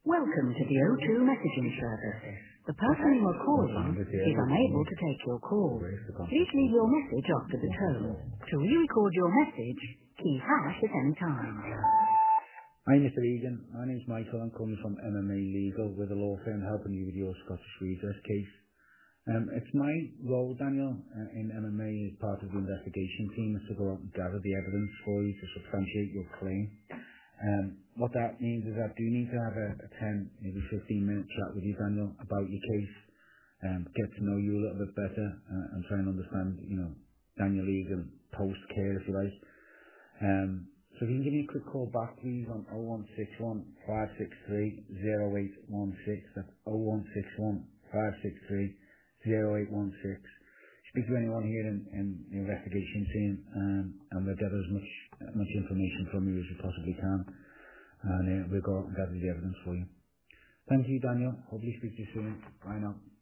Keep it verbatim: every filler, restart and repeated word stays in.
Welcome to the O two messaging service. The person you are calling is unable to take your call. Please leave your message after the tone. To re-record your message, key hash at any time. Hi Mister Egan, my name is Michael. I'm coming from M M A Legal with a law firm helping you with your Scottish redress case. Um, it's my role, Daniel, uh, in M M A as part of the investigation team is to go out and gather the evidence for you to substantiate your claim. Um, what that means is I do need to have a, a ten, maybe fifteen minute chat with you, Daniel, about your case, um, get to know you a little bit better uh, and try and understand, you know, Daniel Egan post-care, if you like. Um, so if you can give me a quick call back, please, on oh one six one, five six three, oh eight one six. That's oh one six one, five six three, oh eight one six. Speak to anyone here in, in the investigation team, um, and we'll gather as much as much information from you as we possibly can, and uh, we'll go out and gather the evidence for you. Thank you, Daniel. Hopefully speak to you soon. Bye now.